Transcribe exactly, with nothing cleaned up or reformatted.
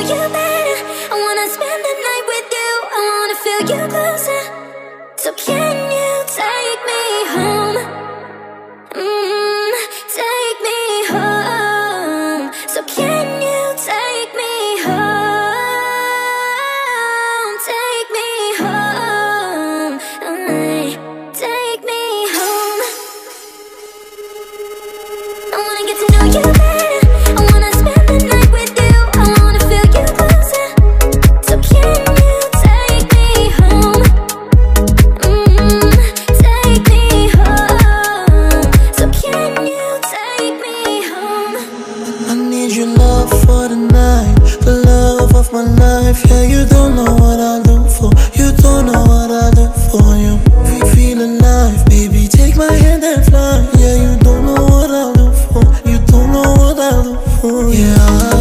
you better. I wanna spend the night with you. I wanna feel you closer. So can you take me home? Mm, take me home. So can you take me home? Take me home. Alright. Take me home. I wanna get to know you better. I wanna spend the night with you. I wanna feel you closer. So can you take me home? Mm, take me home. So can you take me home? I need your love for the night, the love of my life. Yeah, you don't know what I'll do for. You don't know what I'll do for you. We feel alive, baby. Take my hand and fly. Yeah, you don't know what I'll do for. You don't know what I'll do for you. Yeah.